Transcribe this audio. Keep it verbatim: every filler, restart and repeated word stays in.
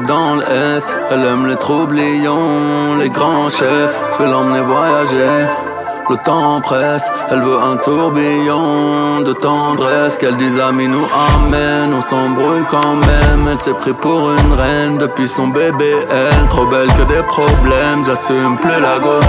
dans l'Est. Elle aime les troublions, les grands chefs. Je vais l'emmener voyager. Le temps presse, elle veut un tourbillon de tendresse. Qu'elle dise amis nous amène, on s'embrouille quand même. Elle s'est pris pour une reine depuis son bébé, elle. Trop belle que des problèmes, j'assume plus la go.